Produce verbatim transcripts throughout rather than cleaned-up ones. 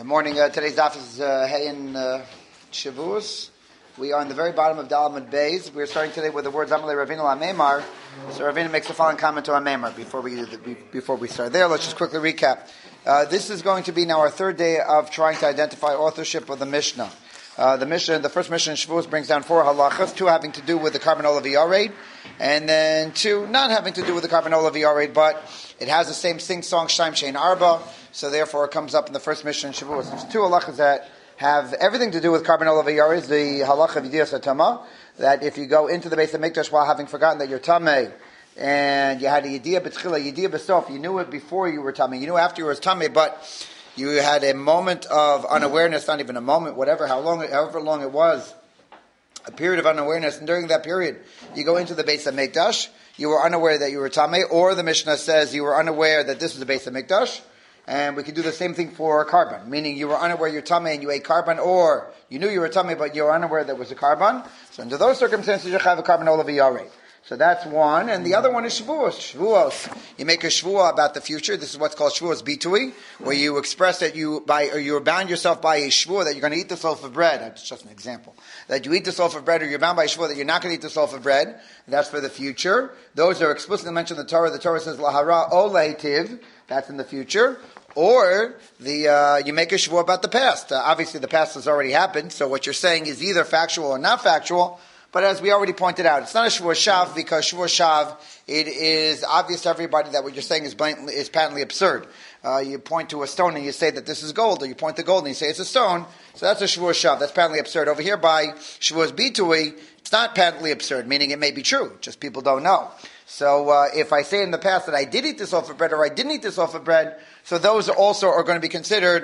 Uh, morning. Uh, today's daf is uh, Hey in uh, Shavuos. We are in the very bottom of Dalamud Beis. We're starting today with the words Amalei Ravina LaMemar. So Ravina makes the following comment to Amemar before we before we start there. Let's just quickly recap. Uh, this is going to be now our third day of trying to identify authorship of the Mishnah. Uh, the Mishnah, the first Mishnah in Shavuos brings down four halachas, two having to do with the carbon olav yared, and then two not having to do with the carbon olav yared, but it has the same sing-song Shaim Shein Arba, so therefore it comes up in the first Mishnah in Shavuos. There's two halachas that have everything to do with carbon olav yared. The halacha of Yedias HaTamah, that if you go into the Beis HaMikdash while having forgotten that you're tamei, and you had a Yediyah B'tchila, Yediyah B'sof, you knew it before you were tamei, you knew after you were tamei, but you had a moment of unawareness, not even a moment, whatever, how long, however long it was, a period of unawareness, and during that period, you go into the Beis HaMikdash, you were unaware that you were tamei, or the Mishnah says you were unaware that this was the Beis HaMikdash, and we can do the same thing for carbon, meaning you were unaware you're tamei and you ate carbon, or you knew you were tamei but you were unaware that it was a carbon. So under those circumstances, you have a carbon olav yared. So that's one, and the other one is Shavuos. Shavuos, you make a Shavuah about the future. This is what's called Shavuos Bitui, where you express that you by or you are bound yourself by a Shavuah that you're going to eat this loaf of bread. That's just an example. That you eat this loaf of bread, or you're bound by a Shavuah that you're not going to eat this loaf of bread. That's for the future. Those are explicitly mentioned in the Torah. The Torah says Lahara O Leitiv. That's in the future. Or the uh, you make a Shavuah about the past. Uh, obviously, the past has already happened. So what you're saying is either factual or not factual. But as we already pointed out, it's not a Shavuos Shav because Shavuos Shav, it is obvious to everybody that what you're saying is blatantly, is patently absurd. Uh, you point to a stone and you say that this is gold, or you point to gold and you say it's a stone. So that's a Shavuos Shav. That's patently absurd. Over here by Shavuos Bitui, it's not patently absurd, meaning it may be true, just people don't know. So uh, if I say in the past that I did eat this loaf of bread or I didn't eat this loaf of bread, so those also are going to be considered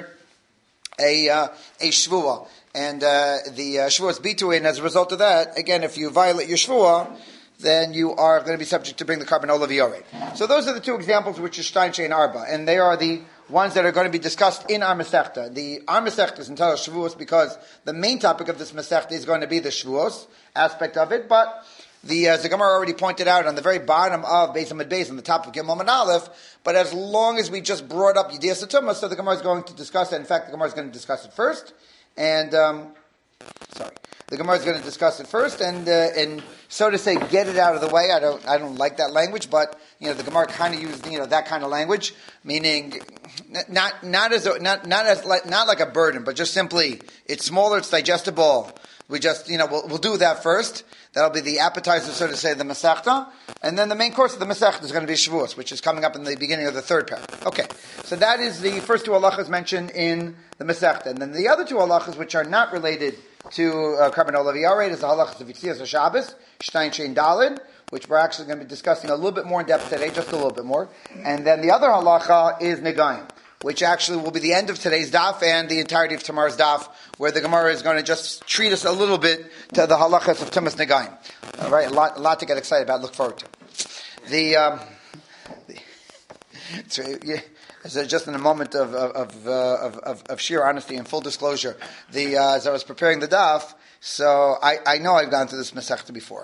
a uh, a Shavuah. And uh, the uh, Shavuos Bitui, and as a result of that, again, if you violate your Shavuah, then you are going to be subject to bring the carbon olav yared. So those are the two examples, which is Shtaim Shein Arba, and they are the ones that are going to be discussed in our Masechta. The our Masechta is entitled Shavuos because the main topic of this Masechta is going to be the Shavuos aspect of it, but the uh, the Gemara already pointed out on the very bottom of Beis Hamid Beis, on the top of Gimel and Aleph, but as long as we just brought up Yedias HaTamah, so the Gemara is going to discuss it. In fact, the Gemara is going to discuss it first. And, um, sorry, the Gemara is going to discuss it first, and, uh, and so to say, get it out of the way. I don't, I don't like that language, but, you know, the Gemara kind of used, you know, that kind of language, meaning, not, not as, a, not, not as, like, not like a burden, but just simply, it's smaller, it's digestible. We just, you know, we'll, we'll do that first. That'll be the appetizer, so to say, the Masechta. And then the main course of the Masechta is going to be Shavuos, which is coming up in the beginning of the third paragraph. Okay. So that is the first two halachas mentioned in the Masechta. And then the other two halachas, which are not related to uh, carbon olav yared, is the halachas of Yitzias HaShabbos, Shtaim Shein Daled, which we're actually going to be discussing a little bit more in depth today, just a little bit more. And then the other halacha is Negayim, which actually will be the end of today's daf and the entirety of tomorrow's daf, where the Gemara is going to just treat us a little bit to the halachas of Tumas Negayim. All right, a lot, a lot to get excited about. Look forward to. The, um, the so, yeah, so just in a moment of of, uh, of of of sheer honesty and full disclosure, the uh, as I was preparing the daf, so I, I know I've gone through this Masechta before.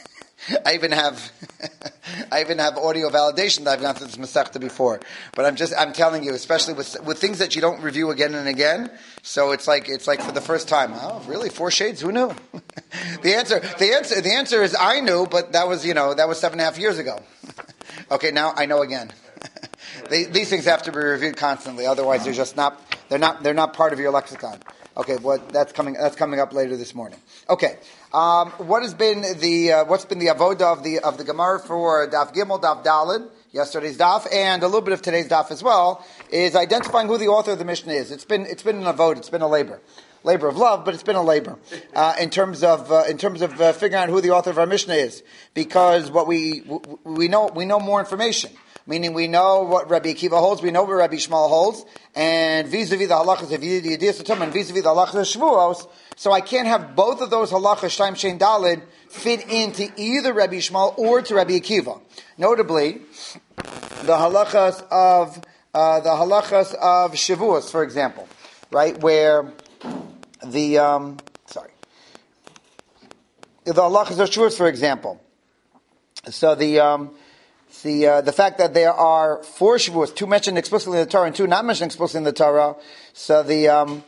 I even have, I even have audio validation that I've gone through this Masechta before. But I'm just, I'm telling you, especially with with things that you don't review again and again. So it's like, it's like for the first time. Oh, really? Four shades? Who knew? the answer, the answer, the answer is I knew, but that was, you know, that was seven and a half years ago. Okay, now I know again. they, these things have to be reviewed constantly, otherwise they're just not, they're not, they're not part of your lexicon. Okay, well, that's coming. That's coming up later this morning. Okay, um, what has been the uh, what's been the avoda of the of the Gemara for Daf Gimel, Daf Daled, yesterday's Daf, and a little bit of today's Daf as well, is identifying who the author of the Mishnah is. It's been it's been an avoda. It's been a labor, labor of love, but it's been a labor uh, in terms of uh, in terms of uh, figuring out who the author of our Mishnah is, because what we we know we know more information. Meaning we know what Rabbi Akiva holds, we know what Rabbi Shmuel holds, and vis-a-vis the halachas of Yedias HaTamah and vis-a-vis the halachas of Shavuos, so I can't have both of those halachas, Shtaim Shein Daled, fit into either Rabbi Shmuel or to Rabbi Akiva. Notably, the halachas of uh, the halachas of Shavuos, for example, right, where the um, sorry, the halachas of Shavuos, for example. So the um, the uh, the fact that there are four Shavuos, two mentioned explicitly in the Torah and two not mentioned explicitly in the Torah, so the um,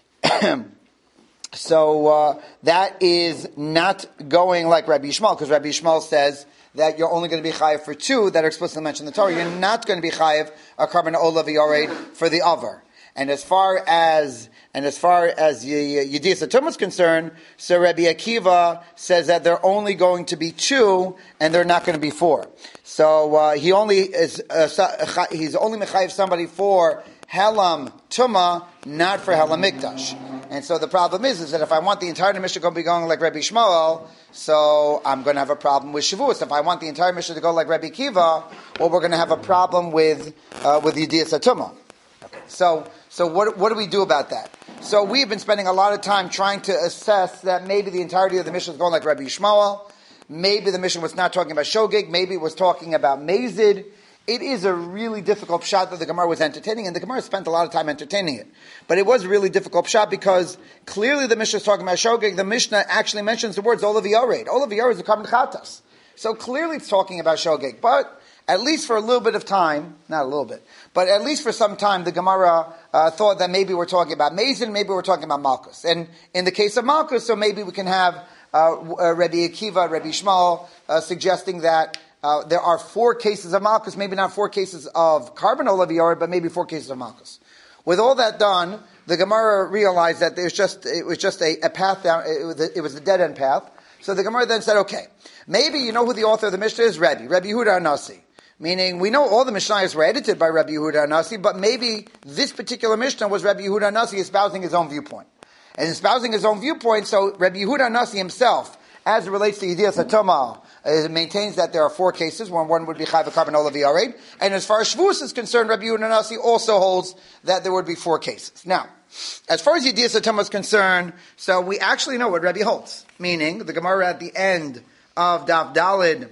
so uh, that is not going like Rabbi Yishmael, because Rabbi Yishmael says that you're only going to be chayiv for two that are explicitly mentioned in the Torah. You're not going to be chayiv a carbon olav yored for the other. And as far as and as far as Yedias HaTumah is concerned, so Rabbi Akiva says that they're only going to be two, and they're not going to be four. So uh, he only is uh, he's only mechayiv somebody for Helam Tumah, not for Helam Mikdash. And so the problem is, is that if I want the entire Mishnah to be going like Rabbi Shmuel, so I'm going to have a problem with Shavuos. If I want the entire Mishnah to go like Rabbi Akiva, well, we're going to have a problem with uh, with Yedias HaTumah. Okay. So, so what what do we do about that? So we've been spending a lot of time trying to assess that maybe the entirety of the Mishnah is going like Rabbi Shmuel. Maybe the Mishnah was not talking about Shogeg. Maybe it was talking about Mazid. It is a really difficult pshat that the Gemara was entertaining, and the Gemara spent a lot of time entertaining it. But it was a really difficult pshat because clearly the Mishnah is talking about Shogeg. The Mishnah actually mentions the words Olav Yored. Olav Yored is a carbon chatas. So clearly it's talking about Shogeg. But at least for a little bit of time, not a little bit, but at least for some time, the Gemara uh, thought that maybe we're talking about Mazin, maybe we're talking about Malkus. And in the case of Malkus, so maybe we can have uh, uh, Rabbi Akiva, Rabbi Shmuel uh, suggesting that uh, there are four cases of Malkus, maybe not four cases of carbon olav yored, but maybe four cases of Malkus. With all that done, the Gemara realized that there's just it was just a, a path down. It was a, it was a dead end path. So the Gemara then said, okay, maybe you know who the author of the Mishnah is, Rabbi, Rabbi Yehuda Anasi. Meaning, we know all the Mishnayos were edited by Rabbi Yehuda Anasi, but maybe this particular Mishnah was Rabbi Yehuda Anasi espousing his own viewpoint. And espousing his own viewpoint, so Rabbi Yehuda Anasi himself, as it relates to Yedias HaTumah, uh, maintains that there are four cases, where one would be Chayv Carbon Olav Yored. And as far as Shavuos is concerned, Rabbi Yehuda Anasi also holds that there would be four cases. Now, as far as Yedias HaTumah is concerned, so we actually know what Rabbi holds. Meaning, the Gemara at the end of Daf Dalid,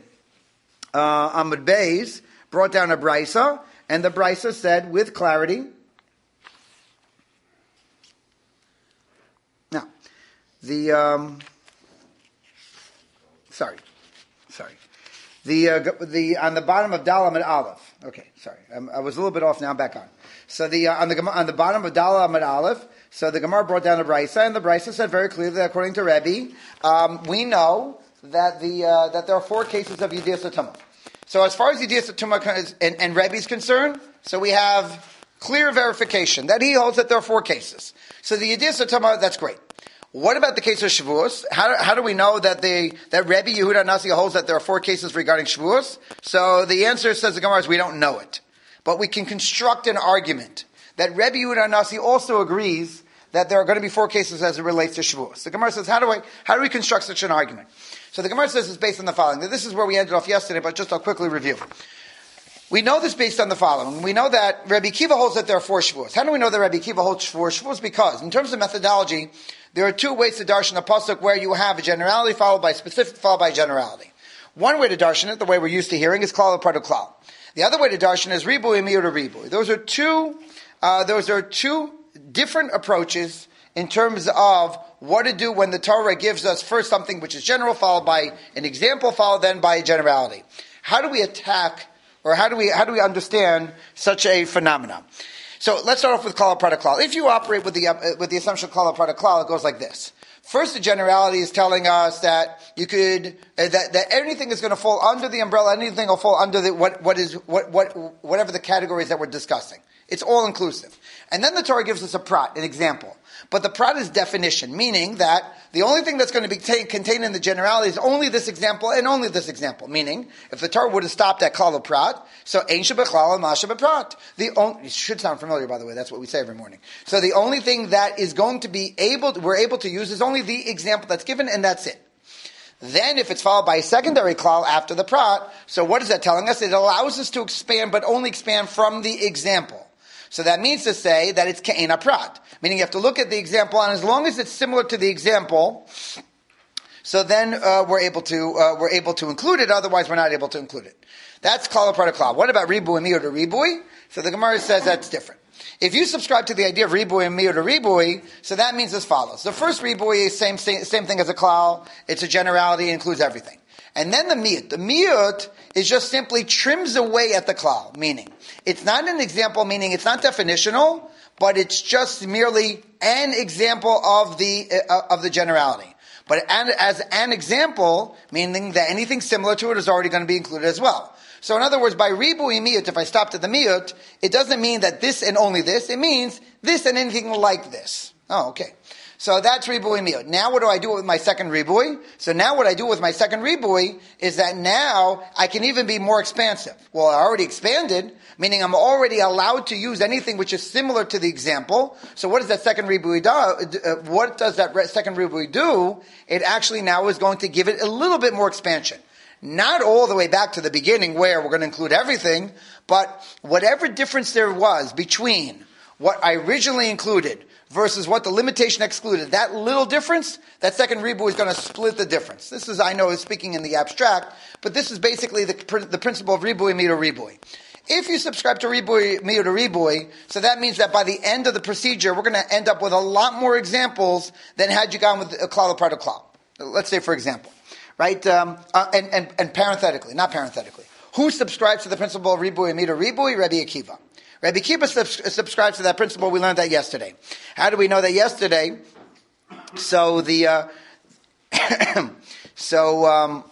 Uh, Amud Beis brought down a brisa, and the brisa said with clarity. Now, the um, sorry, sorry, the uh, the on the bottom of Dal Amud Aleph. Okay, sorry, um, I was a little bit off now. I'm back on. So the uh, on the on the bottom of Dal Amud Aleph. So the Gemara brought down a brisa, and the brisa said very clearly that according to Rebbe, um, we know that the uh, that there are four cases of Yedias HaTumah. So as far as Yedias HaTumah and, and Rebbe is concerned, so we have clear verification that he holds that there are four cases. So the Yedias HaTumah, that's great. What about the case of Shavuos? How, how do we know that the that Rebbe Yehuda Anasi holds that there are four cases regarding Shavuos? So the answer, says the Gemara, is we don't know it. But we can construct an argument that Rebbe Yehuda Anasi also agrees that there are going to be four cases as it relates to Shavuos. The Gemara says, how do I, how do we construct such an argument? So the Gemara says it's based on the following. Now, this is where we ended off yesterday, but just I'll quickly review. We know this based on the following. We know that Rabbi Akiva holds that there are four Shavuos. How do we know that Rabbi Akiva holds four Shavuos? Because in terms of methodology, there are two ways to darshan a pasuk where you have a generality followed by specific followed by generality. One way to darshan it, the way we're used to hearing, is klal part of klal. The other way to darshan is ribui miyur to ribui. Those are two. Uh, those are two different approaches in terms of what to do when the Torah gives us first something which is general, followed by an example, followed then by a generality. How do we attack, or how do we how do we understand such a phenomenon? So let's start off with klal prat klal. If you operate with the uh, with the assumption of klal prat klal, it goes like this. First, the generality is telling us that you could uh, that that anything is going to fall under the umbrella. Anything will fall under the what what is what what whatever the categories that we're discussing. It's all inclusive. And then the Torah gives us a prat, an example. But the prat is definition, meaning that the only thing that's going to be t- contained in the generality is only this example and only this example. Meaning, if the Torah would have stopped at klal prat, so ein shebechlal and ma shebeprat. The only, it should sound familiar, by the way. That's what we say every morning. So the only thing that is going to be able, to, we're able to use is only the example that's given, and that's it. Then, if it's followed by a secondary klal after the prat, so what is that telling us? It allows us to expand, but only expand from the example. So that means to say that it's ke'ena prat, meaning you have to look at the example, and as long as it's similar to the example, so then uh, we're able to uh, we're able to include it. Otherwise, we're not able to include it. That's klal prat klal. What about ribui and miyur to ribui? So the Gemara says that's different. If you subscribe to the idea of ribui and miyur to ribui, so that means as follows: the first ribui is same same, same thing as a klal. It's a generality; it includes everything. And then the miyut. The miyut is just simply trims away at the klal, meaning it's not an example, meaning it's not definitional, but it's just merely an example of the uh, of the generality. But an, as an example, meaning that anything similar to it is already going to be included as well. So in other words, by ribui miyut, if I stopped at the miyut, it doesn't mean that this and only this. It means this and anything like this. Oh, okay. So that's ribui miyut. Now what do I do with my second ribui? So now what I do with my second ribui is that now I can even be more expansive. Well, I already expanded, meaning I'm already allowed to use anything which is similar to the example. So what does that second ribui do? Uh, what does that second ribui do? It actually now is going to give it a little bit more expansion. Not all the way back to the beginning where we're going to include everything, but whatever difference there was between what I originally included versus what the limitation excluded, that little difference, that second ribui is going to split the difference. This is, I know, is speaking in the abstract, but this is basically the, the principle of ribui miyut ribui. If you subscribe to ribui miyut ribui, so that means that by the end of the procedure, we're going to end up with a lot more examples than had you gone with a klal part of klal. Let's say, for example, right, um, uh, and, and, and parenthetically, not parenthetically, who subscribes to the principle of ribui miyut ribui? Rabbi Akiva. Rabbi Akiva subs- subscribes to that principle. We learned that yesterday. How do we know that yesterday? So the uh, so um,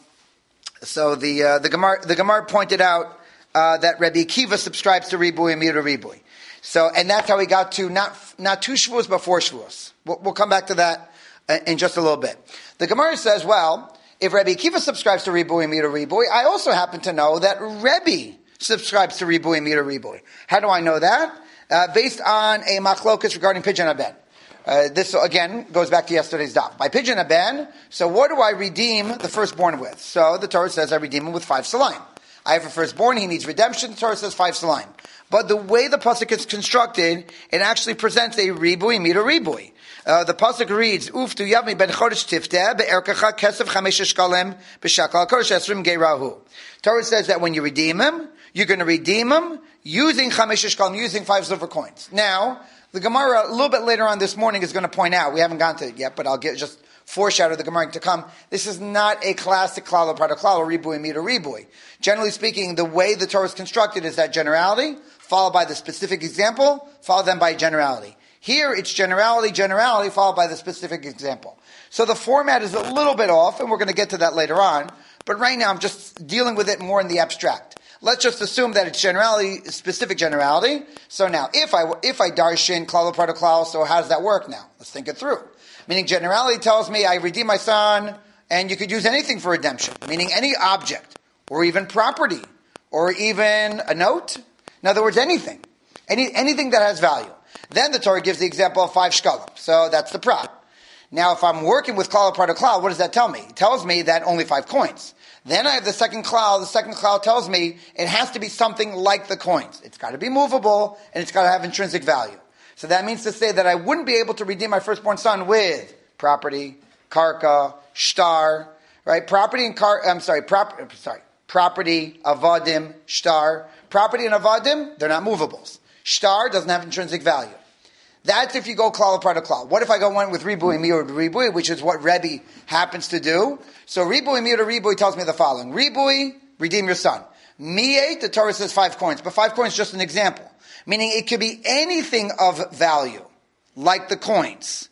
so the uh, the Gemara the Gemara pointed out uh, that Rabbi Akiva subscribes to ribui miyut ribui. So and that's how we got to not not two shvuos but four shvuos. We'll, we'll come back to that uh, in just a little bit. The Gemara says, well, if Rabbi Akiva subscribes to ribui miyut ribui, I also happen to know that Rebbe subscribes to ribui miyut ribui. How do I know that? Uh, based on a machlokus regarding pidyon haben. Uh, this again goes back to yesterday's daf. By pidyon haben, so what do I redeem the firstborn with? So the Torah says I redeem him with five salaim. I have a firstborn, he needs redemption. The Torah says five salaim. But the way the pasuk is constructed, it actually presents a ribui miyut ribui. Uh, the pasuk reads, "Uftu yavmi ben chodesh tifteh be'erkacha kesef chamesh shkalim b'shakal kodesh esrim geirahu." Torah says that when you redeem him, you're going to redeem him using chamesh shkalim, using five silver coins. Now, the Gemara a little bit later on this morning is going to point out, we haven't gotten to it yet, but I'll get just foreshadow the Gemara to come. This is not a classic klal or part of klal or ribui miyut ribui. Generally speaking, the way the Torah is constructed is that generality, followed by the specific example, followed then by generality. Here, it's generality, generality, followed by the specific example. So the format is a little bit off, and we're going to get to that later on. But right now, I'm just dealing with it more in the abstract. Let's just assume that it's generality, specific generality. So now, if I if I darshan klal part of klal, so how does that work now? Let's think it through. Meaning, generality tells me I redeem my son, and you could use anything for redemption. Meaning, any object, or even property, or even a note. In other words, anything, any anything that has value. Then the Torah gives the example of five shkalim. So that's the prop. Now, if I'm working with klal part of klal, what does that tell me? It tells me that only five coins. Then I have the second klal. The second klal tells me it has to be something like the coins. It's got to be movable, and it's got to have intrinsic value. So that means to say that I wouldn't be able to redeem my firstborn son with property, karka, shtar, right? Property and car. I'm sorry, prop, sorry. Property, avadim, shtar. Property and avadim, they're not movables. Shtar doesn't have intrinsic value. That's if you go klal part of klal. What if I go one with ribui miyut ribui, which is what Rebbe happens to do? So ribui miyut ribui tells me the following: ribui, redeem your son. Miyet, the Torah says five coins, but five coins is just an example, meaning it could be anything of value, like the coins.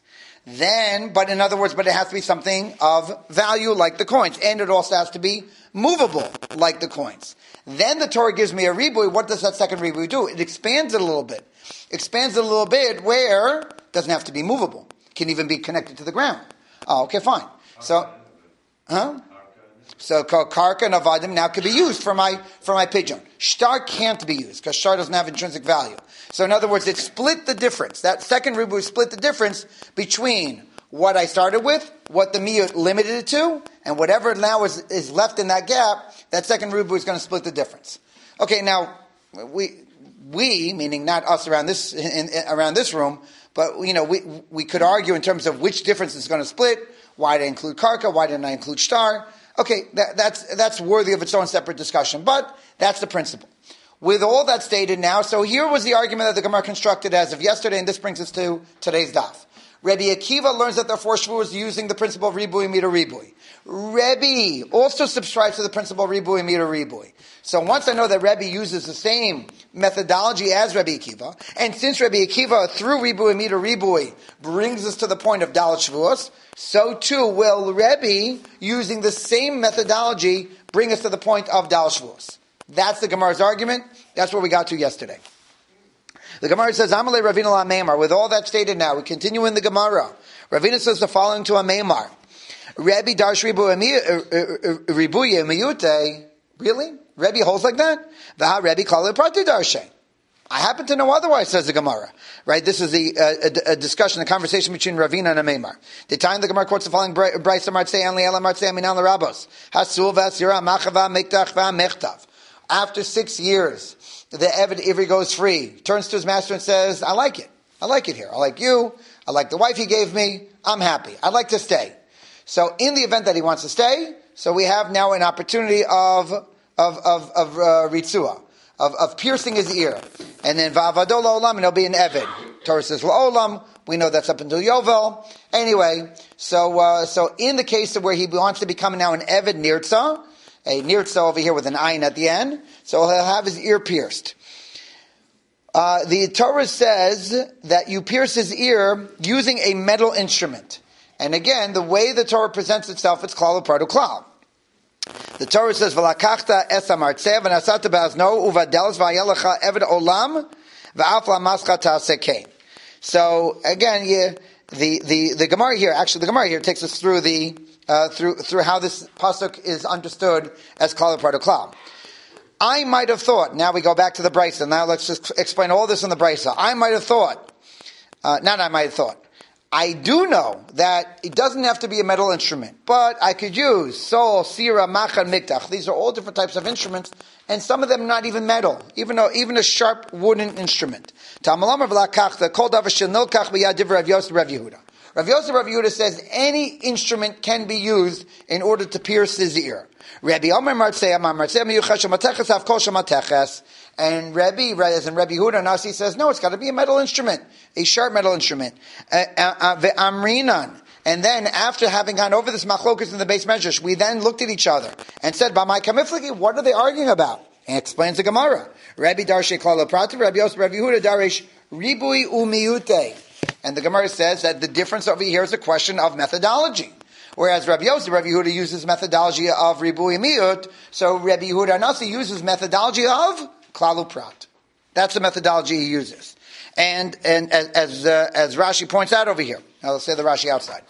Then, but in other words, but it has to be something of value, like the coins, and it also has to be movable, like the coins. Then the Torah gives me a ribui. What does that second ribui do? It expands it a little bit. Expands it a little bit where it doesn't have to be movable. It can even be connected to the ground. Oh, okay, fine. So, huh? So karka and avadim now could be used for my for my pigeon. Shtar can't be used because shtar doesn't have intrinsic value. So in other words, it split the difference. That second ribui split the difference between what I started with, what the miyut limited it to, and whatever now is, is left in that gap, that second ribui is going to split the difference. Okay, now, we, we meaning not us around this, in, in, around this room, but, you know, we, we could argue in terms of which difference is going to split. Why did I include karka? Why didn't I include shtar? Okay, that, that's, that's worthy of its own separate discussion, but that's the principle. With all that stated now, so here was the argument that the Gemara constructed as of yesterday, and this brings us to today's daf. Rabbi Akiva learns that there are four shvuos using the principle of ribui miyut ribui. Rebbe also subscribes to the principle of Ribui Mira Ribui. So once I know that Rebbe uses the same methodology as Rebbe Akiva, and since Rebbe Akiva through Ribui Mira Ribui brings us to the point of Dalet Shavuos, so too will Rebbe, using the same methodology, bring us to the point of Dalet Shavuos. That's the Gemara's argument. That's what we got to yesterday. The Gemara says, Amalei Ravina la Meimar. With all that stated now, we continue in the Gemara. Ravina says the following to a Meimar. Rebbe Darsh Ribuye Miyute. Really? Rebbe holds like that? Vaha Rebbe Kala Prati Darshe. I happen to know otherwise, says the Gemara. Right? This is the uh, a, a discussion, a conversation between Ravina and a Meimar. The time the Gemara quotes the following Brayso Martzei Anli Ela Martzei Aminan L'Rabos. Hasul Vasira Machava Miktach Va'Mechtav. After six years, the Eved Ivri goes free, turns to his master and says, I like it. I like it here. I like you. I like the wife he gave me. I'm happy. I'd like to stay. So in the event that he wants to stay, so we have now an opportunity of of of, of uh, ritzua, of, of piercing his ear. And then va'avado la'olam, and he'll be an Eved. Torah says la'olam. We know that's up until Yovel. Anyway, so uh, so in the case of where he wants to become now an Eved nirtza, a nirtza over here with an ayin at the end, so he'll have his ear pierced. Uh, the Torah says that you pierce his ear using a metal instrument. And again, the way the Torah presents itself, it's klal u'pradu klal. The Torah says, "V'lakachta es hamartzeh v'nasata ba'azno uvadelas v'ayelecha eved olam v'af la'mascha ta'aseh." So again, yeah, the the the Gemara here, actually, the Gemara here takes us through the uh, through through how this pasuk is understood as klal u'pradu klal. I might have thought. Now we go back to the Brisa. Now let's just explain all this in the Brisa. I might have thought. Uh, not I might have thought. I do know that it doesn't have to be a metal instrument, but I could use sol, sira, machan, miktach. These are all different types of instruments, and some of them not even metal, even though even a sharp wooden instrument. Rav Yosef Rav Yehuda says any instrument can be used in order to pierce his ear. Rabbi Omer Martzei Amar Martzei Miyuchas Shemateches Av Kol Shemateches. And Rabbi, as in Rabbi Yehuda Nasi says, no, it's got to be a metal instrument, a sharp metal instrument. Ve'amrinan. And then after having gone over this machlokus in the base medrash, we then looked at each other and said, B'mai kamiflagi, what are they arguing about? And it explains the Gemara. Rabbi Darshe Klal Prati, Rabbi Yosef, Rabbi Yehuda Darish Ribui Umiyute. And the Gemara says that the difference over here is a question of methodology. Whereas Rabbi Yosef, Rabbi Yehuda uses methodology of Ribui Miyut, so Rabbi Yehuda Nasi uses methodology of Klal Uprat. That's the methodology he uses. And and as as, uh, as Rashi points out over here, now let's say the Rashi outside.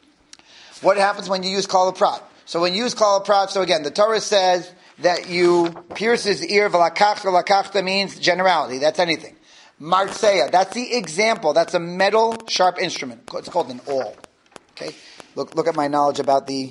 What happens when you use Klal Uprat? So when you use Klal Uprat, so again, the Torah says that you pierce his ear, v'lakachta, v'lakachta means generality, that's anything. Martseya, that's the example, that's a metal sharp instrument. It's called an awl. Okay? Look look at my knowledge about the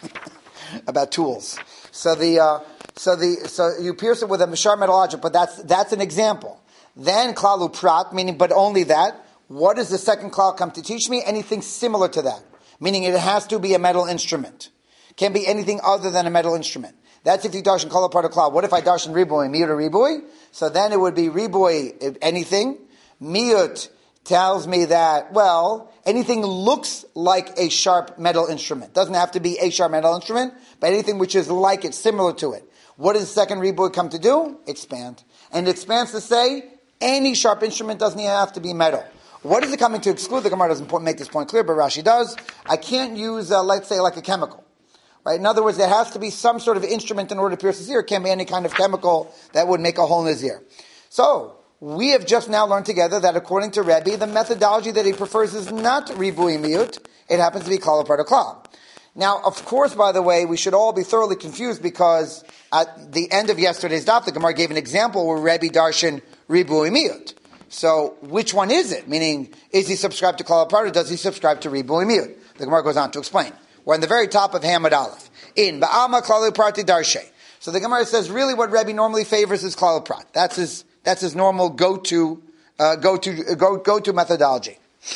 about tools. So the uh, so the so you pierce it with a sharp metal object, but that's that's an example. Then klal uprat, meaning but only that. What does the second klal come to teach me? Anything similar to that, meaning it has to be a metal instrument. Can't be anything other than a metal instrument. That's if you darshan klal uprat klal. What if I darshan ribui, miyut ribui? So then it would be ribui anything. Miyut tells me that, well, anything looks like a sharp metal instrument. Doesn't have to be a sharp metal instrument, but anything which is like it, similar to it. What does the second ribui come to do? Expand. And it expands to say, any sharp instrument doesn't even have to be metal. What is it coming to exclude? The Gemara doesn't make this point clear, but Rashi does. I can't use, uh, let's say, like a chemical. Right? In other words, there has to be some sort of instrument in order to pierce his ear. It can't be any kind of chemical that would make a hole in his ear. So, we have just now learned together that according to Rebbe, the methodology that he prefers is not ribui miyut. It happens to be klal u'pradu klal. Now, of course, by the way, we should all be thoroughly confused because at the end of yesterday's daf, the Gemara gave an example where Rebbe darshan ribui miyut. So, which one is it? Meaning, is he subscribed to klal u'pradu or does he subscribe to ribui miyut? The Gemara goes on to explain. We're on the very top of Hamad Aleph. In ba'alma klal u'prati darshe. So the Gemara says really what Rebbe normally favors is klal u'prat. That's his That's his normal go-to, uh, go-to, go, go-to methodology.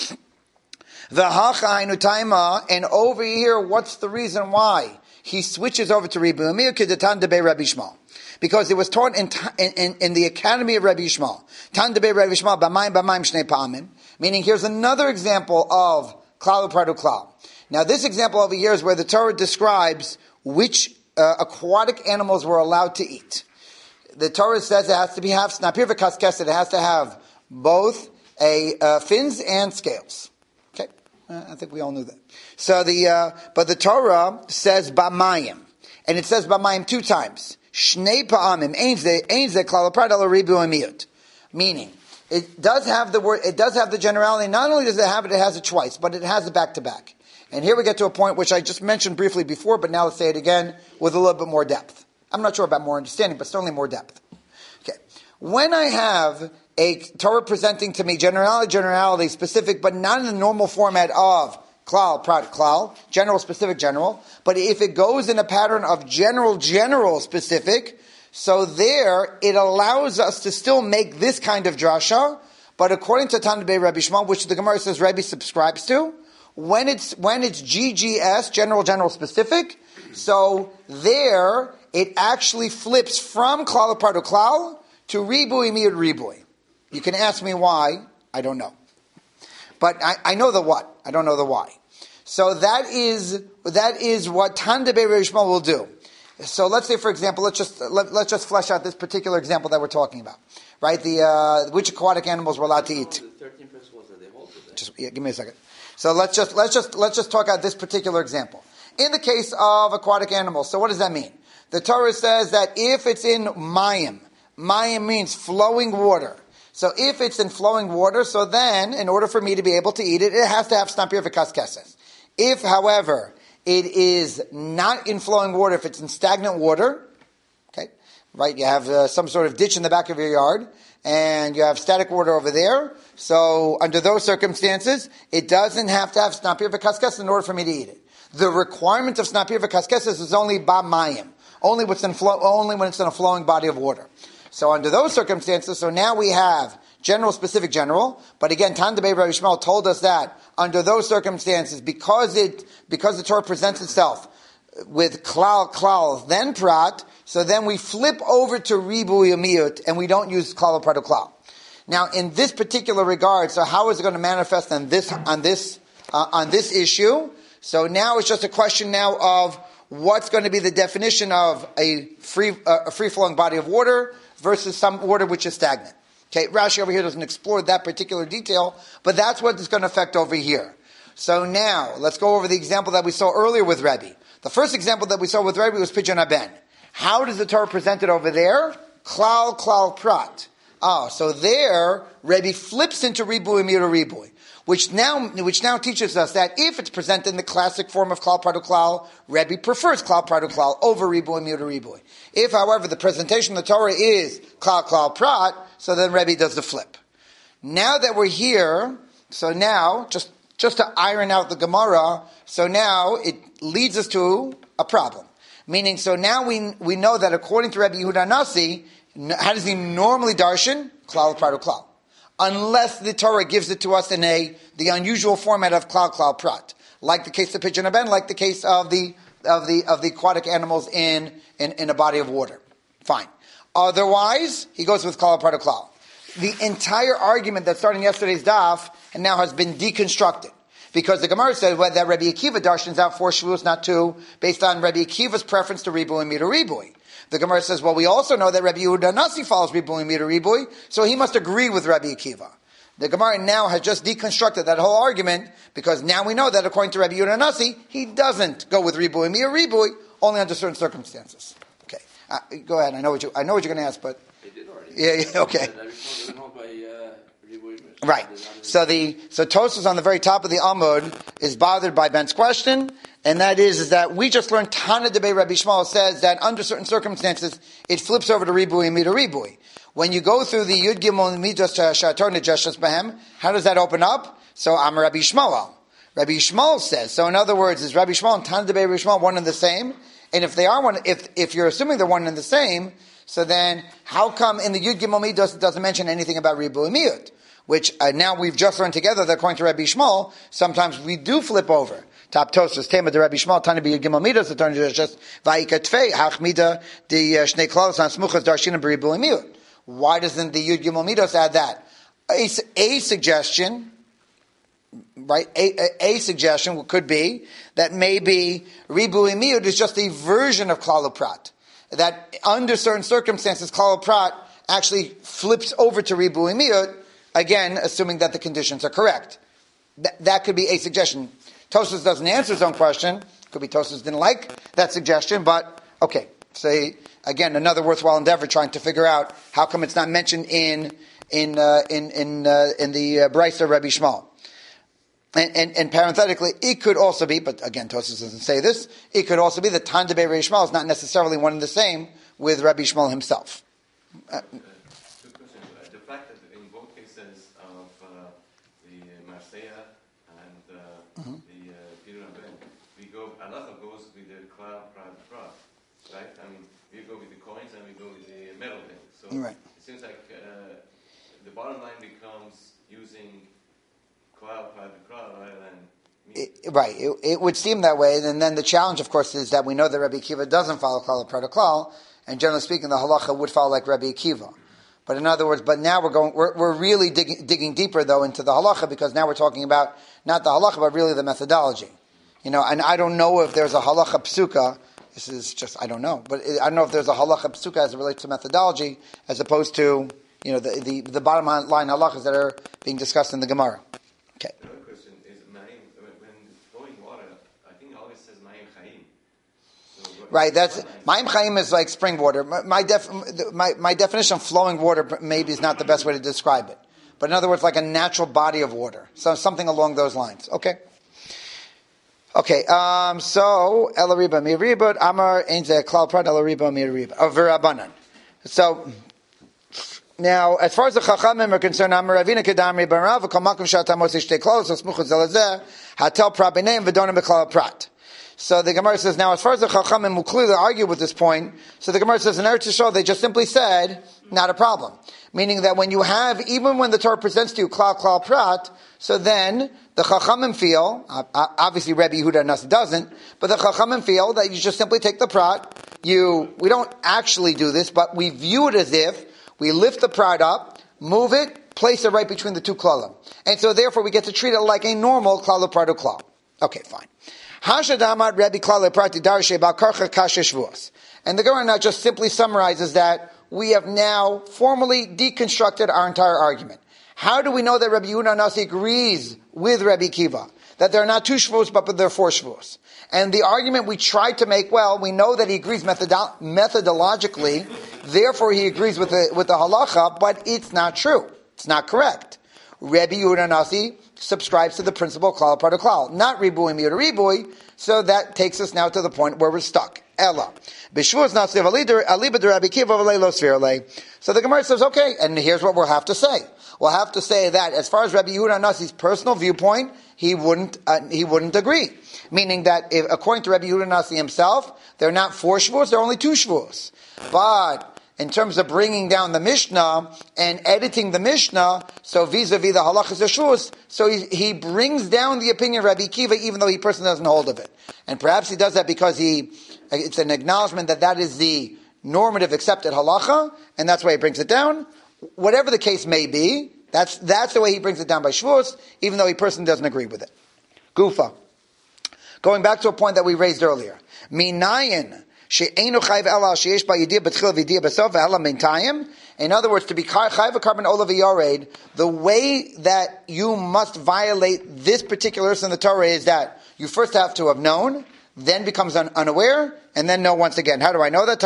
The hachainu taima, and over here, what's the reason why he switches over to Ribui Miyut kedetan debei Rabbi Yishmael? Because it was taught in, in, in the academy of Rabbi Yishmael. Tan debei Rabbi Yishmael b'mayim b'mayim shnei pa'amim. Meaning, here's another example of klal u'pratu klal. Now this example over here is where the Torah describes which uh, aquatic animals were allowed to eat. The Torah says it has to be have snapir v'kaskesed. It has to have both a uh, fins and scales. Okay, uh, I think we all knew that. So the uh, but the Torah says b'mayim, and it says b'mayim two times. Shnei pa'amim ein ze ein ze klal u'pratu ala ribu amiyut. Meaning, it does have the word. It does have the generality. Not only does it have it, it has it twice, but it has it back to back. And here we get to a point which I just mentioned briefly before, but now let's say it again with a little bit more depth. I'm not sure about more understanding, but certainly more depth. Okay. When I have a Torah presenting to me generality, generality, specific, but not in the normal format of klal, prat, klal, general, specific, general, but if it goes in a pattern of general, general, specific, so there it allows us to still make this kind of drasha, but according to Tana B'Rabbi Shmuel, which the Gemara says Rabbi subscribes to, when it's when it's G G S, general, general, specific, so there it actually flips from klal u'pratu klal to ribui miyud ribui. You can ask me why. I don't know. But I, I know the what. I don't know the why. So that is that is what Tana B'Rabbi Shmuel will do. So let's say, for example, let's just let, let's just flesh out this particular example that we're talking about, right? The uh, which aquatic animals were allowed to eat. The thirteen principles that they hold today. Just yeah, give me a second. So let's just let's just let's just talk about this particular example. In the case of aquatic animals, so what does that mean? The Torah says that if it's in mayim, mayim means flowing water. So if it's in flowing water, so then in order for me to be able to eat it, it has to have snapir v'kaskesed. If, however, it is not in flowing water, if it's in stagnant water, okay, right, you have uh, some sort of ditch in the back of your yard, and you have static water over there, so under those circumstances, it doesn't have to have snapir v'kaskesed in order for me to eat it. The requirement of snapir v'kaskesed is only b'mayim, only when it's in flow, only when it's in a flowing body of water. So under those circumstances, so now we have general, specific, general. But again, Tana B'Rabbi Shmuel told us that under those circumstances, because it because the Torah presents itself with klal, klal, then prat, so then we flip over to ribui amiyut, and we don't use klal u'pratu klal. Now, in this particular regard, so how is it going to manifest on this on this uh, on this issue? So now it's just a question now of what's going to be the definition of a free uh, a free flowing body of water versus some water which is stagnant. Okay, Rashi over here doesn't explore that particular detail, but that's what it's going to affect over here. So now, let's go over the example that we saw earlier with Rebbe. The first example that we saw with Rebbe was Pidyon Haben. How does the Torah present it over there? Klal, klal, prat. Oh, so there, Rebbe flips into ribui miyud ribui, which now, which now teaches us that if it's presented in the classic form of klal, pratu, klal, Rebbe prefers klal, pratu, klal over ribui miyud ribui. If, however, the presentation of the Torah is klal, klal, prat, so then Rebbe does the flip. Now that we're here, so now, just, just to iron out the Gemara, so now it leads us to a problem. Meaning, so now we we know that according to Rabbi Yehuda Nasi, how does he normally darshan? Klal, pratu, klal. Unless the Torah gives it to us in a the unusual format of klal, klal, prat. Like the case of Pidyon Haben, like the case of the of the of the aquatic animals in, in, in a body of water. Fine. Otherwise, he goes with klal, pratu, klal. The entire argument that started in yesterday's daf and now has been deconstructed. Because the Gemara says well, that Rabbi Akiva darshans out four shvuos, not two, based on Rabbi Akiva's preference to ribui and midu ribui. The Gemara says, well, we also know that Rabbi Yehuda Nasi follows ribui and midu ribui, so he must agree with Rabbi Akiva. The Gemara now has just deconstructed that whole argument, because now we know that according to Rabbi Yehuda Nasi, he doesn't go with ribui and midu ribui, only under certain circumstances. Okay, uh, go ahead. I know what you. I know what you're going to ask, but They did already. yeah, yeah, okay. Right. So the so Tosfos on the very top of the Amud is bothered by Ben's question, and that is is that we just learned Tana Debei Rabbi Shmuel says that under certain circumstances it flips over to ribui and midu ribui. When you go through the Yud Gimel Midas Shator Nejeshus Behem, how does that open up? So I'm Rabbi Shmuel. Rabbi Shmuel says. So in other words, is Rabbi Shmuel and Tana Debei Rabbi Shmuel one and the same? And if they are one, if if you're assuming they're one and the same, so then how come in the Yud Gimel Midas it doesn't mention anything about ribui and miud? Which uh, now we've just learned together that according to Rabbi Shmuel, sometimes we do flip over. Top Tosfos, Tema de Rabbi Shmuel, Tana B'Yud Gimel Midas, the Tana just Vayika Tfei, Hachmida, the Shnei Klaus, on Smuchas, Darshin, and B'Ribui Miud. Why doesn't the Yud Gimel Midas add that? A, a suggestion, right? A, a, a suggestion could be that maybe Ribu Miyud is just a version of Klal Uprat. That under certain circumstances, Klal Uprat actually flips over to Ribu Miyud, again, assuming that the conditions are correct. Th- that could be a suggestion. Tosfos doesn't answer his own question. Could be Tosfos didn't like that suggestion, but okay. Say, again, another worthwhile endeavor trying to figure out how come it's not mentioned in in uh, in in, uh, in the uh, Brisa of Rabbi Shmuel. And, and, and parenthetically, it could also be, but again, Tosfos doesn't say this, it could also be that Tan Debei Rabbi Shmuel is not necessarily one and the same with Rabbi Shmuel himself. Uh, Two questions. Uh, the fact that in both cases of uh, the Marseilla and uh, mm-hmm. the Peter uh, Ben, we go, halacha goes with the Klal Prat Prat, right? I mean, we go with the coins and we go with the metal thing. So right. It seems like uh, the bottom line becomes using Klal Prat Prat rather than It, right, it, it would seem that way, and then the challenge, of course, is that we know that Rabbi Akiva doesn't follow Klal Prat Klal, and generally speaking, the halacha would follow like Rabbi Akiva. But in other words, but now we're going, we're, we're really digging, digging deeper though into the halacha, because now we're talking about not the halacha, but really the methodology. You know, and I don't know if there's a halacha psuka. This is just, I don't know, but I don't know if there's a halacha psuka as it relates to methodology, as opposed to, you know, the the, the bottom line halachas that are being discussed in the Gemara. Okay. Right, that's Mayim Chaim is like spring water. My def, my my definition of flowing water maybe is not the best way to describe it, but in other words, like a natural body of water, so something along those lines. Okay, okay. Um, so Elariba Miribud Amar Einze Klal Prat Elariba Miribud Avirabanan. So now, as far as the Chachamim are concerned, Amar Ravina Kedamri Barav Kamakum Shatamos Ishtei Klos Smuchut Zelazeh Hatel Prat Beneim V'Donim B'Klal Prat. So the Gemara says, now as far as the Chachamim will clearly argue with this point, so the Gemara says in Eretz Yisrael, they just simply said, not a problem. Meaning that when you have, even when the Torah presents to you Klal Klal Prat, so then the Chachamim feel, uh, obviously Rabbi Yehuda Nasi doesn't, but the Chachamim feel that you just simply take the Prat, you, we don't actually do this, but we view it as if we lift the Prat up, move it, place it right between the two Klalim. And so therefore we get to treat it like a normal Klal Prat or Klal. Okay, fine. And the Gemara now just simply summarizes that we have now formally deconstructed our entire argument. How do we know that Rabbi Yehuda Nasi agrees with Rabbi Akiva? That there are not two shvuos, but there are four shvuos. And the argument we tried to make, well, we know that he agrees methodo- methodologically, therefore he agrees with the, with the halacha, but it's not true. It's not correct. Rabbi Yehuda Nasi subscribes to the principle of Klal Prat Klal, not Ribui Miyud Ribui, so that takes us now to the point where we're stuck. Ella. B'shvuos Nasi Aliba de Rabbi Akiva v'lei lo sfirlei. So the Gemara says, okay, and here's what we'll have to say. We'll have to say that as far as Rabbi Yehuda Nasi's personal viewpoint, he wouldn't, uh, he wouldn't agree. Meaning that if, according to Rabbi Yehuda Nasi himself, they're not four shvuos, they're only two shvuos. But in terms of bringing down the Mishnah and editing the Mishnah, so vis-a-vis the halachas shvuos, so he, he brings down the opinion of Rabbi Akiva, even though he personally doesn't hold of it. And perhaps he does that because he, it's an acknowledgement that that is the normative accepted halacha, and that's why he brings it down. Whatever the case may be, that's that's the way he brings it down by shvuos, even though he personally doesn't agree with it. Gufa. Going back to a point that we raised earlier. Minayin. In other words, to be chayv a carbon olav yared, the way that you must violate this particular verse in the Torah is that you first have to have known, then becomes un- unaware, and then know once again. How do I know that?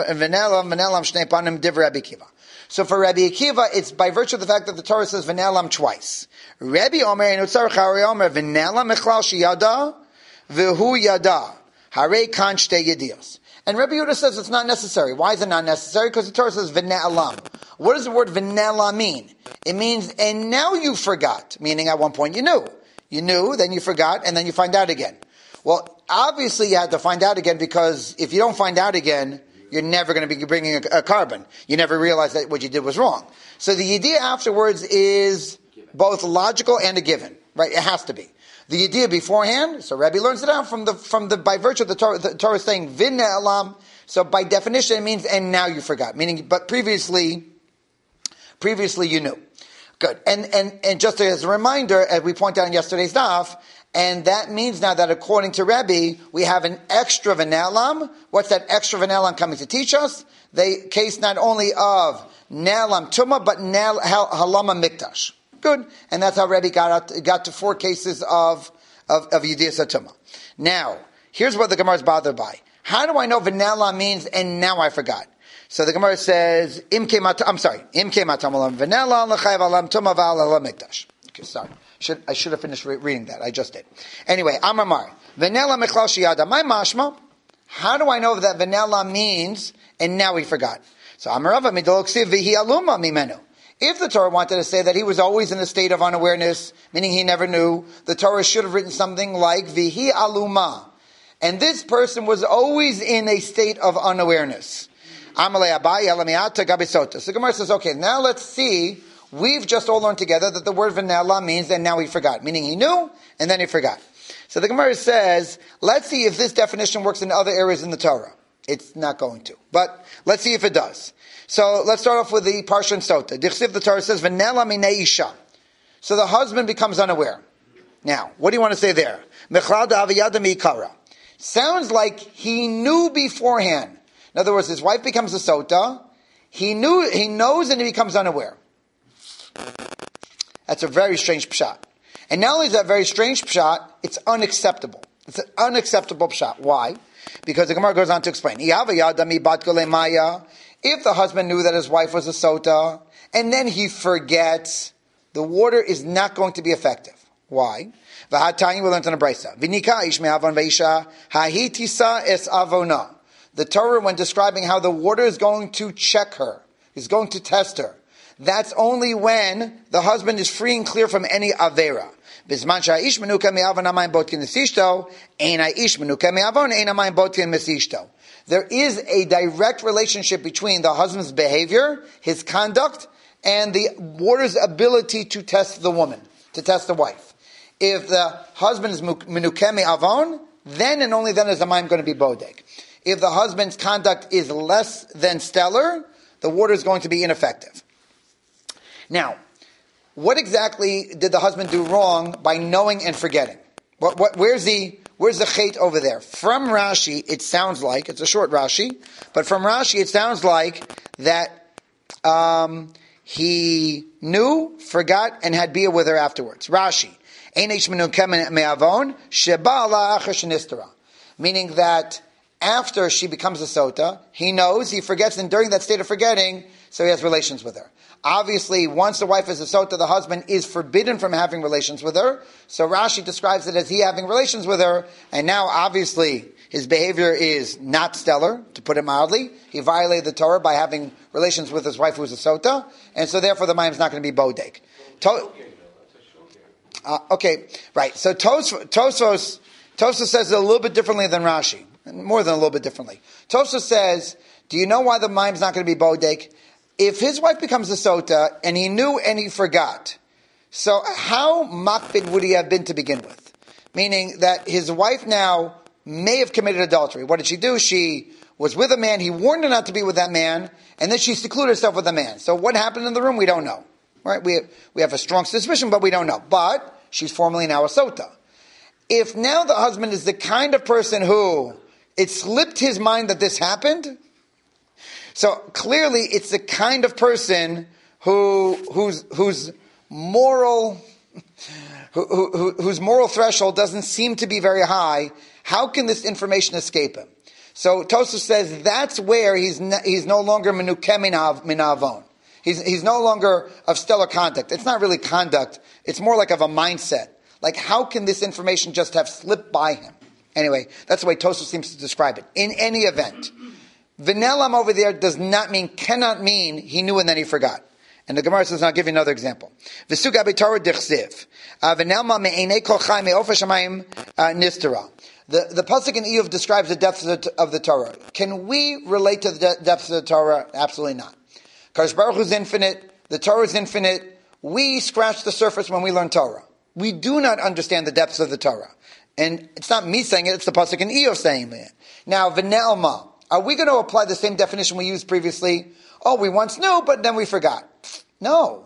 So for Rabbi Akiva, it's by virtue of the fact that the Torah says v'nelam twice. Rabbi Omer and Utzar Chari Omer v'nelam echlal sheyada v'hu yada harei kan shtei yedios. And Rabbi Yehuda says it's not necessary. Why is it not necessary? Because the Torah says v'ne'alam. What does the word v'ne'alam mean? It means, and now you forgot. Meaning at one point you knew. You knew, then you forgot, and then you find out again. Well, obviously you had to find out again, because if you don't find out again, you're never going to be bringing a, a carbon. You never realize that what you did was wrong. So the idea afterwards is both logical and a given. Right? It has to be. The idea beforehand, so Rabbi learns it out from the, from the, by virtue of the Torah, the Torah saying, Vin Elam, so by definition it means, and now you forgot. Meaning, but previously, previously you knew. Good. And, and, and just as a reminder, as we pointed out in yesterday's daf, and that means now that according to Rebbe, we have an extra v'ne'elam. What's that extra v'ne'elam coming to teach us? The case not only of ne'elam tumah, but ne'el, halama mikdash. Good. And that's how Rebbe got out, got to four cases of, of, of Yediyas Tumah. Now, here's what the Gemara is bothered by. How do I know v'ne'elam means, and now I forgot? So the Gemara says, Imke mat, I'm sorry, Imke matamulam v'ne'elam l'chayv alam tumah v'al halam mikdash. Okay, sorry. Should, I should have finished re- reading that. I just did. Anyway, Amar V'ne'elam mechlal shiyada. My mashma. How do I know that v'ne'elam means, and now we forgot? So Amarava midoloksiv v'hi aluma mimenu. If the Torah wanted to say that he was always in a state of unawareness, meaning he never knew, the Torah should have written something like v'hi aluma. And this person was always in a state of unawareness. Amalei Abai Elamiata Gabisota. So the Gemara says, okay, now let's see. We've just all learned together that the word v'ne'elam means, and now he forgot. Meaning he knew, and then he forgot. So the Gemara says, let's see if this definition works in other areas in the Torah. It's not going to. But let's see if it does. So let's start off with the Parsha and Sota. Dichsiv, the Torah says, v'ne'elam minei isha. So the husband becomes unaware. Now, what do you want to say there? Mechlal da'aviyada mi'ikara. Sounds like he knew beforehand. In other words, his wife becomes a Sota. He knew, he knows, and he becomes unaware. That's a very strange pshat. And not only is that very strange pshat, it's unacceptable. It's an unacceptable pshat. Why? Because the Gemara goes on to explain. If the husband knew that his wife was a sota, and then he forgets, the water is not going to be effective. Why? We learned in a brisa. The Torah, when describing how the water is going to check her, is going to test her, that's only when the husband is free and clear from any avera. There is a direct relationship between the husband's behavior, his conduct, and the water's ability to test the woman, to test the wife. If the husband is menukeh me'avon, then and only then is the mayim going to be bodek. If the husband's conduct is less than stellar, the water is going to be ineffective. Now, what exactly did the husband do wrong by knowing and forgetting? What, what, where's the where's the chait over there? From Rashi, it sounds like, it's a short Rashi, but from Rashi it sounds like that um, he knew, forgot, and had bia with her afterwards. Rashi, meaning that after she becomes a sota, he knows, he forgets, and during that state of forgetting, so he has relations with her. Obviously, once the wife is a sota, the husband is forbidden from having relations with her. So Rashi describes it as he having relations with her, and now obviously his behavior is not stellar, to put it mildly. He violated the Torah by having relations with his wife who is a sota, and so therefore the mayim is not going to be bodek. To- uh, okay, right. So Tos- Tosos, Tosos says it a little bit differently than Rashi, more than a little bit differently. Tosos says, do you know why the mayim is not going to be bodek? If his wife becomes a sota, and he knew and he forgot, so how makbid would he have been to begin with? Meaning that his wife now may have committed adultery. What did she do? She was with a man, he warned her not to be with that man, and then she secluded herself with a man. So what happened in the room, we don't know. Right? We have, we have a strong suspicion, but we don't know. But she's formally now a sota. If now the husband is the kind of person who it slipped his mind that this happened, so clearly, it's the kind of person who whose whose moral who, who, whose moral threshold doesn't seem to be very high. How can this information escape him? So Tosfos says that's where he's no, he's no longer menukeh minavon. He's he's no longer of stellar conduct. It's not really conduct. It's more like of a mindset. Like how can this information just have slipped by him? Anyway, that's the way Tosfos seems to describe it. In any event. V'ne'elam over there does not mean, cannot mean, he knew and then he forgot. And the Gemara says, and I'll give you another example. V'suga b'torah dichsiv. V'ne'elma me'enei kol chai me'ofer shamayim nistera. The, the Pasuk in Iyov describes the depths of the, of the Torah. Can we relate to the de- depths of the Torah? Absolutely not. Kadosh Baruch Hu is infinite. The Torah is infinite. We scratch the surface when we learn Torah. We do not understand the depths of the Torah. And it's not me saying it, it's the Pasuk in Iyov saying it. Now, v'ne'elma. Are we going to apply the same definition we used previously? Oh, we once knew, but then we forgot. No.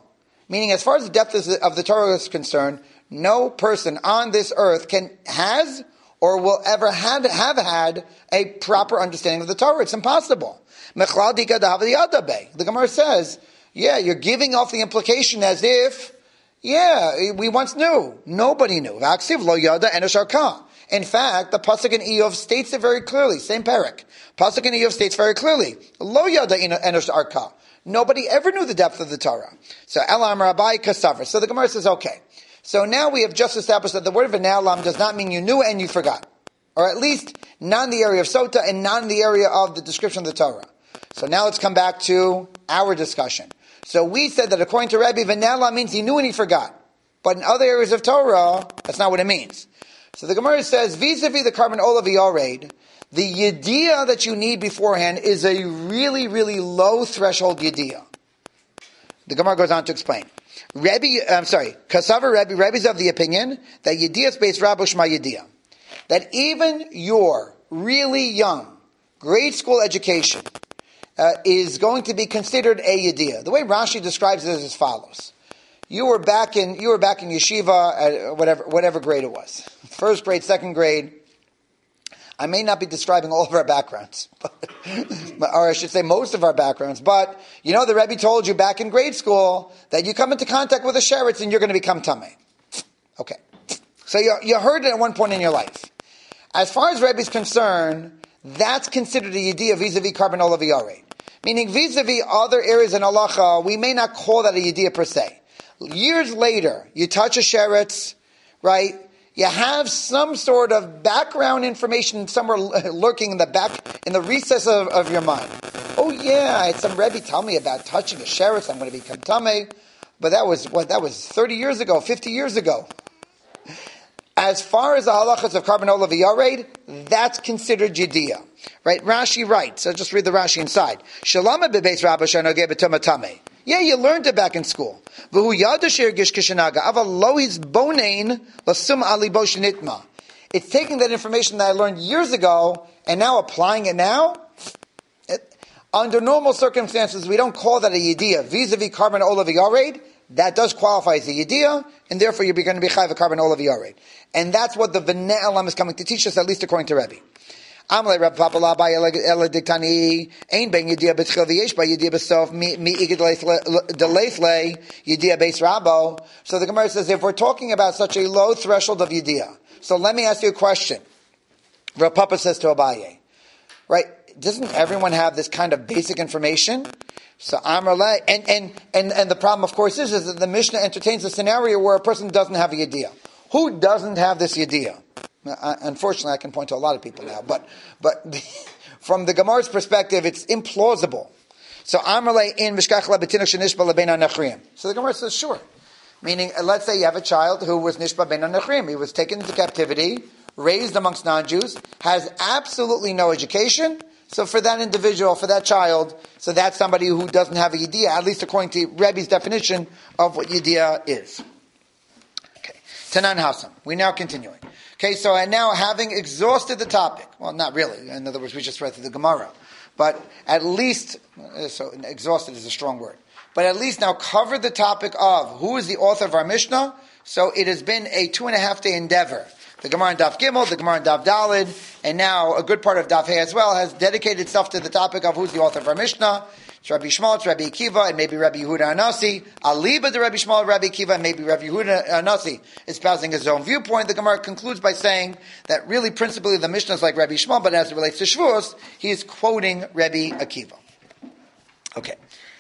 Meaning, as far as the depth of the Torah is concerned, no person on this earth can has or will ever have, have had a proper understanding of the Torah. It's impossible. The Gemara says, yeah, you're giving off the implication as if, yeah, we once knew. Nobody knew. In fact, the pasuk in Eov states it very clearly. Same parak. Pasuk in Eov states very clearly, Lo yada enosh arka. Nobody ever knew the depth of the Torah. So Elam Rabbi Kasavar. So the Gemara says, okay. So now we have just established that the word v'na'alam does not mean you knew and you forgot. Or at least not in the area of Sota and not in the area of the description of the Torah. So now let's come back to our discussion. So we said that according to Rabbi, v'na'alam means he knew and he forgot. But in other areas of Torah, that's not what it means. So the Gemara says, vis-a-vis the carbon olav yared, the yediyah that you need beforehand is a really, really low threshold yediyah. The Gemara goes on to explain. Rabbi, I'm sorry, Kasavar Rabbi, Rabbi's of the opinion that yediyah space Rabbi Shema yediyah. That even your really young grade school education uh, is going to be considered a yediyah. The way Rashi describes it is as follows. You were back in, you were back in yeshiva at whatever, whatever grade it was. First grade, second grade. I may not be describing all of our backgrounds, but, or I should say most of our backgrounds, but you know the Rebbe told you back in grade school that you come into contact with a sheretz and you're going to become tamei. Okay. So you, you heard it at one point in your life. As far as Rebbe's concerned, that's considered a yediyah vis-a-vis carbon olav yared. Meaning vis-a-vis other areas in halacha, we may not call that a yediyah per se. Years later, you touch a sheretz, right? You have some sort of background information somewhere lurking in the back, in the recess of, of your mind. Oh yeah, I had some Rebbe tell me about touching a sheretz, I'm going to become tamei. But that was, what, that was thirty years ago, fifty years ago. As far as the halachas of carbon olav yared, that's considered yediyah. Right? Rashi writes, so just read the Rashi inside. Shalama bebeis rabba shanogeh b'tumah tamei. Yeah, you learned it back in school. It's taking that information that I learned years ago and now applying it now. It, under normal circumstances, we don't call that a yediyah. Vis-a-vis carbon olav yared, that does qualify as a yediyah, and therefore you're going to be chayv a carbon olav yared. And that's what the v'na'alam is coming to teach us, at least according to Rebbe. Amle Rab Papa Labai Ela Diktani Ain Ben Yediyah B'Tchil V'Yesh Ba Yediyah B'Sof Mi Mi Igid Deleithle Yediyah Beis Rabo. So the Gemara says, if we're talking about such a low threshold of Yediyah, so let me ask you a question. Rab Papa says to Abaye, right? Doesn't everyone have this kind of basic information? So Amrle, and and and and the problem, of course, is is that the Mishnah entertains a scenario where a person doesn't have a Yediyah. Who doesn't have this Yediyah? Uh, unfortunately, I can point to a lot of people now, but but the, from the Gemara's perspective, it's implausible. So Amarle in Mishkach Labetinach Shenishba Lebein Nachrim. So the Gemara says, sure. Meaning, uh, let's say you have a child who was Nishba Ben Nachrim. He was taken into captivity, raised amongst non-Jews, has absolutely no education. So for that individual, for that child, so that's somebody who doesn't have a Yediyah, at least according to Rebbe's definition of what Yediyah is. Okay. Tanan Hassam. We're now continuing. Okay, so and now having exhausted the topic, well, not really. In other words, we just read through the Gemara, but at least, so exhausted is a strong word, but at least now covered the topic of who is the author of our Mishnah. So it has been a two and a half day endeavor. The Gemara in Daf Gimel, the Gemara in Daf Dalid, and now a good part of Daf Hey as well has dedicated itself to the topic of who's the author of our Mishnah. It's Rabbi Shmuel, it's Rabbi Akiva, and maybe Rabbi Yehuda Anasi. Aliba to Rabbi Shmuel, Rabbi Akiva, and maybe Rabbi Yehuda Anasi espousing his own viewpoint. The Gemara concludes by saying that really principally the Mishnah is like Rabbi Shmuel, but as it relates to Shavuos, he is quoting Rabbi Akiva. Okay.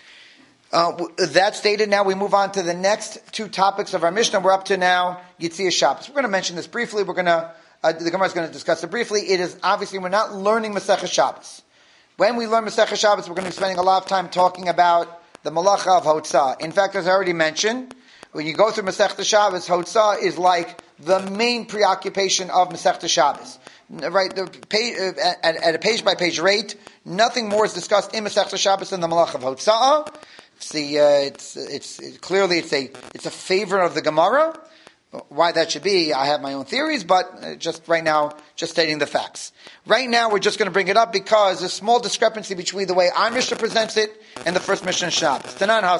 Uh, that stated, now we move on to the next two topics of our Mishnah. We're up to now Yitzias Shabbos. We're going to mention this briefly. We're going to, uh, the Gemara is going to discuss it briefly. It is obviously, we're not learning Masechah Shabbos. When we learn Masechah Shabbos, we're going to be spending a lot of time talking about the Malacha of Hotzah. In fact, as I already mentioned, when you go through Masechah Shabbos, Hotzah is like the main preoccupation of Masechah Shabbos. Right, the page, uh, at, at a page-by-page rate, nothing more is discussed in Masechah Shabbos than the Malacha of Hotzah. It's the, uh, it's, it's, it, clearly it's a, it's a favor of the Gemara. Why that should be, I have my own theories, but just right now, just stating the facts. Right now, we're just going to bring it up because there's a small discrepancy between the way our Mishnah presents it and the first Mishnah in Shabbos. Tanan Hassam.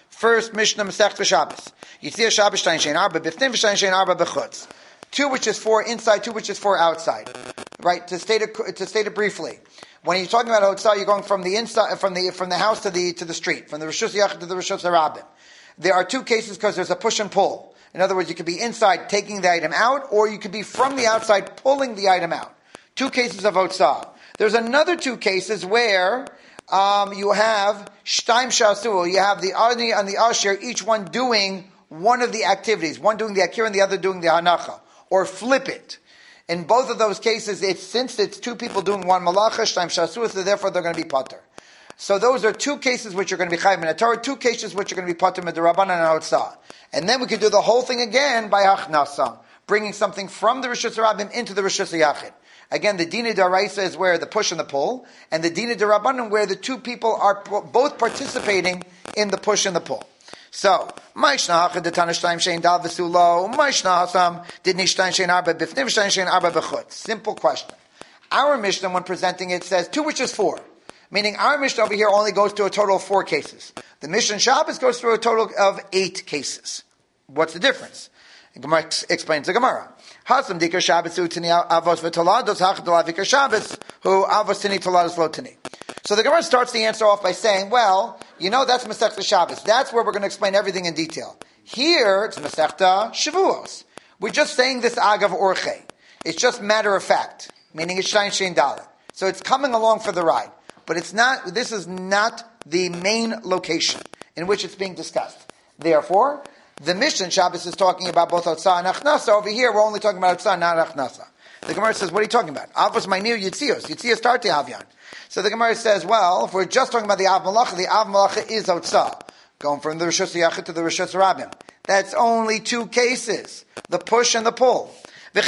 First Mishnah Masechta Shabbos. Yitzia Shabbos Shtein Shein Arba Bifnim Shtein Shein Arba Bechutz. Two which is four inside, two which is four outside. Right? To state it to state it briefly. When you're talking about Hotzah, you're going from the inside, from the from the house to the to the street, from the Rishus Yachid to the Rishus Harabim. There are two cases because there's a push and pull. In other words, you could be inside taking the item out, or you could be from the outside pulling the item out. Two cases of Hotzah. There's another two cases where um, you have Shtaim Shasu, you have the Arni and the Asher, each one doing one of the activities, one doing the Akira and the other doing the Hanacha, or flip it. In both of those cases, it's since it's two people doing one Malacha, Shtaim Shasu, so therefore they're going to be Pater. So those are two cases which are going to be Chayim in Torah, two cases which are going to be Pater Midrabanan and Hotzah. And then we could do the whole thing again by Hachnasa, bringing something from the Rishus Harabim into the Rishus Yachid. Again, the Dina D'Oraisa is where the push and the pull, and the Dina D'Rabbanan where the two people are both participating in the push and the pull. So, Maishna Hachad Detana Shtayim Shein Dal V'Sulo, Maishna Hasam Didni Shtayim Shein Arba Bifnim Shtayim Shein Arba B'Chutz. Simple question. Our Mishnah, when presenting it, says two which is four. Meaning our Mishnah over here only goes to a total of four cases. The Mishnah Shabbos goes through a total of eight cases. What's the difference? The Gemara explains the Gemara. Hasam dikar Shabbos utini avos v'tolados hachdol avikar Shabbos who avos tini tolados lo tini. So the Gemara starts the answer off by saying, well, you know that's Masechta Shabbos. That's where we're going to explain everything in detail. Here it's Masechta Shavuos. We're just saying this agav orche. It's just matter of fact, meaning it's Shtein Shein Dalet. So it's coming along for the ride. But it's not, this is not the main location in which it's being discussed. Therefore, the Mishnah Shabbos is talking about both Hotzah and Achnasa. Over here, we're only talking about Hotzah, not Achnasa. The Gemara says, what are you talking about? Avos Mainir Yitzios. Yitzios Tarti Havyan. So the Gemara says, well, if we're just talking about the Av Malacha, the Av Malacha is Hotzah. Going from the Rishus Yachid to the Rishus Harabim. That's only two cases. The push and the pull. So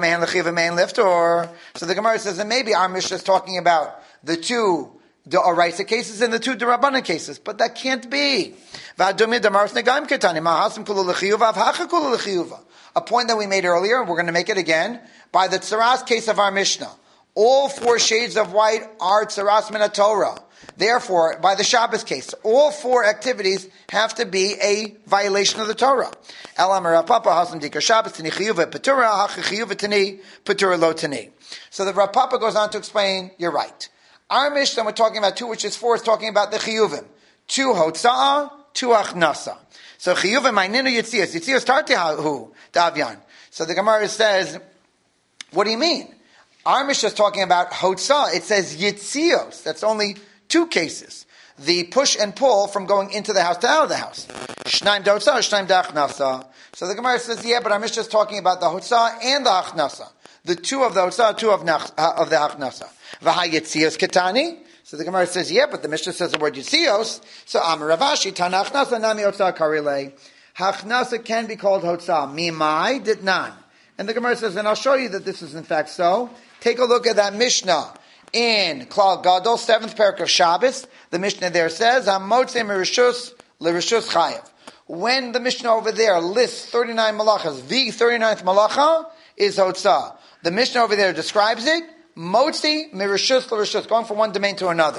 the Gemara says that maybe our Mishnah is talking about the two D'Oraisa cases and the two D'Rabbanan cases, but that can't be. A point that we made earlier, we're going to make it again, by the Tzaras case of our Mishnah. All four shades of white are Tzaras min Torah. Therefore, by the Shabbos case, all four activities have to be a violation of the Torah. So the Rav Papa goes on to explain, you're right. Our Mishnah, we're talking about two, which is four, is talking about the Chiyuvim. Two Hotza'ah, two Achnasa. So Chiyuvim, Ayninu Yitzias. Yitzias Tartihu, Davyan. So the Gemara says, what do you mean? Our Mishnah is talking about Hotza'ah. It says Yitzios. That's only two cases. The push and pull from going into the house to out of the house. Shnaim D'Hotza'ah, Shnaim D'Achnasa. So the Gemara says, yeah, but our Mishnah is talking about the Hotza'ah and the Achnasa. The two of the Hotza'ah, two of, nach, uh, of the Achnasa. V'hayitzios ketani. So the Gemara says, yeah, but the Mishnah says the word yitzios. So Amar Ravashi Tana Achnasa Nami Hotzah Karile. Hachnasa can be called Hotzah. Mimai did nan. And the Gemara says, and I'll show you that this is in fact so. Take a look at that Mishnah in Klal Gadol, seventh parak of Shabbos. The Mishnah there says, Hamotze Mirishus L'Rishus Chayev. When the Mishnah over there lists thirty-nine malachas, the thirty-ninth malacha is Hotzah. The Mishnah over there describes it. Motzi mirishus l'rishus, going from one domain to another.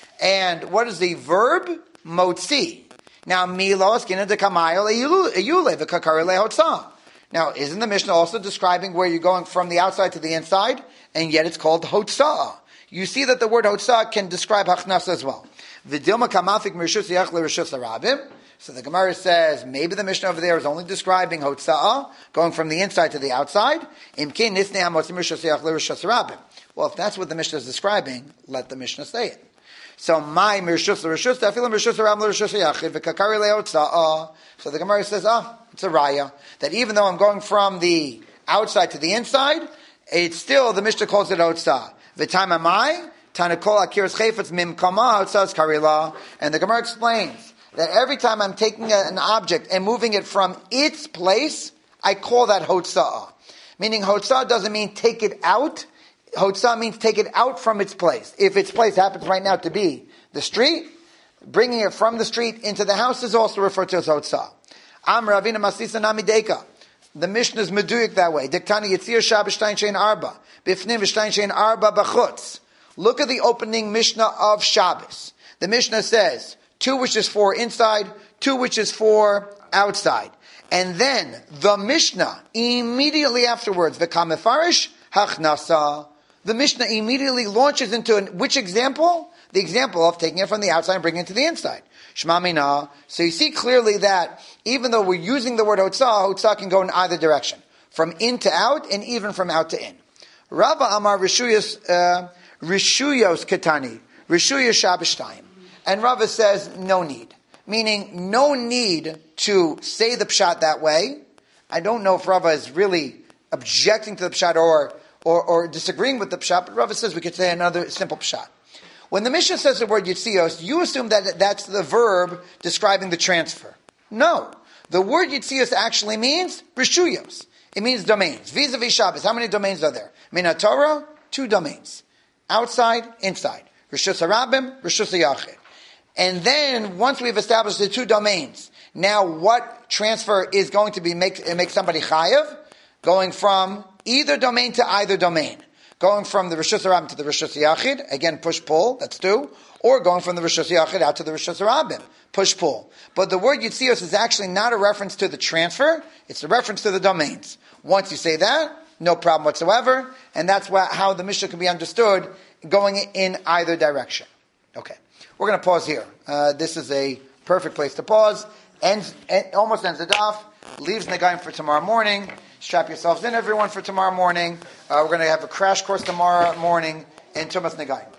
And what is the verb? Motzi. Now, milos gina de kamayel eyule v'kakari lehotzah. Now, isn't the Mishnah also describing where you're going from the outside to the inside? And yet it's called hotzah. You see that the word hotzah can describe hachnasa as well. V'dilma kamafik mirishus yach l'rishus l'rabim. So the Gemara says, maybe the Mishnah over there is only describing hotzah, going from the inside to the outside. Imkin nisnei hamotzi mirishus yach l'rishus l'rabim. Well, if that's what the Mishnah is describing, let the Mishnah say it. So, my mirshus l'rishus, afilim mirshus l'ram l'rishus yachid, v'kakari le'otza'ah. So the Gemara says, ah, it's a raya. That even though I'm going from the outside to the inside, it's still, the Mishnah calls it otzah. V'time amai, tanakol akiris chayfetz mim kama, otzah's karila. And the Gemara explains that every time I'm taking a, an object and moving it from its place, I call that hotza'ah. Meaning hotza'ah doesn't mean take it out. Hotzah means take it out from its place. If its place happens right now to be the street, bringing it from the street into the house is also referred to as hotzah. Am Ravina Masisa Namideka. The Mishnah is meduyik that way. Diktani Yitzir Shabbos Shtein Shein Arba. Bifnim Shtein Shein Arba B'chutz. Look at the opening Mishnah of Shabbos. The Mishnah says, two which is four inside, two which is for outside. And then the Mishnah, immediately afterwards, the Kamefarish, Hachnasa. The Mishnah immediately launches into an, which example? The example of taking it from the outside and bringing it to the inside. Shema Mina. So you see clearly that even though we're using the word Hotzah, Hotzah can go in either direction. From in to out, and even from out to in. Rava Amar Rishuyos, uh, Rishuyos Ketani. Rishuyos Shabbos And Rava says, no need. Meaning, no need to say the pshat that way. I don't know if Rava is really objecting to the pshat or, or, or disagreeing with the pshat, but Rava says we could say another simple pshat. When the Mishnah says the word Yitzios, you assume that that's the verb describing the transfer. No. The word Yitzios actually means Rishuyos. It means domains. Vis-a-vis Shabbos. How many domains are there? Mina Torah, two domains. Outside, inside. Rishus HaRabim, Rishus HaYachid. And then, once we've established the two domains, now what transfer is going to be make, make somebody chayav? Going from either domain to either domain. Going from the Rishus HaRabim to the Rishus HaYachid, again push-pull, that's two. Or going from the Rishus HaYachid out to the Rishus HaRabim, push-pull. But the word Yitzios is actually not a reference to the transfer, it's a reference to the domains. Once you say that, no problem whatsoever, and that's why, how the Mishnah can be understood going in either direction. Okay, we're going to pause here. Uh, this is a perfect place to pause. Ends, end, almost ends the daf, leaves Negaim for tomorrow morning. Strap yourselves in, everyone, for tomorrow morning. Uh, we're going to have a crash course tomorrow morning in Tumas Negaim.